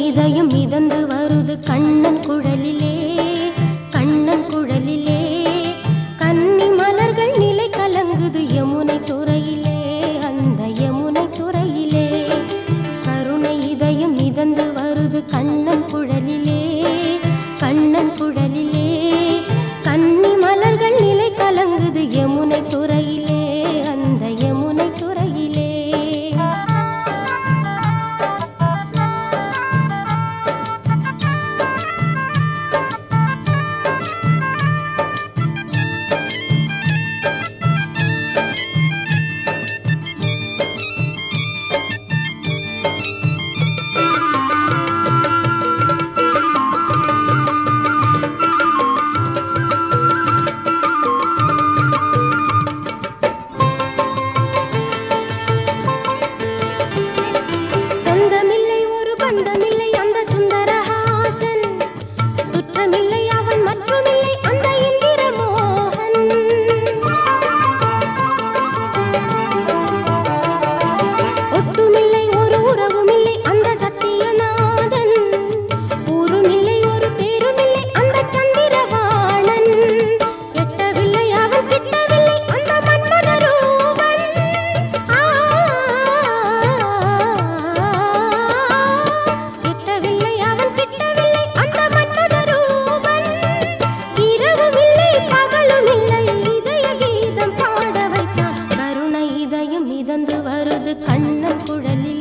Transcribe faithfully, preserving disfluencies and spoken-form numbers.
இதயம் மிதந்து வருது கண்ணன் குழலிலே, கண்ணன் குழலிலே. கன்னி மலர்கள் நிலை கலங்குது யமுனை துறையிலே, அந்த யமுனை துறையிலே. கருணை இதயம் மிதந்து வருது கண்ணன் குழலிலே, கண்ணன் குழலிலே. கன்னி மலர்கள் நிலை கலங்குது யமுனை துறையிலே, அந்த யமுனை துறையிலே. பந்தமில்லை அந்த சுந்தரஹாசன், சுற்றமில்லை அவன் மற்றுமில்லை அந்த இந்திரமோகன். ஒட்டுமில்லை ஒரு உறவுமில்லை அந்த சத்தியநாதன், ஊருமில்லை ஒரு பேருமில்லை அந்த சந்திரவாணன். எட்டவில்லை அவன் கிட்டவில்லை அந்த மன்மதரூபன். மிதந்து வருது கண்ணன் குழலில்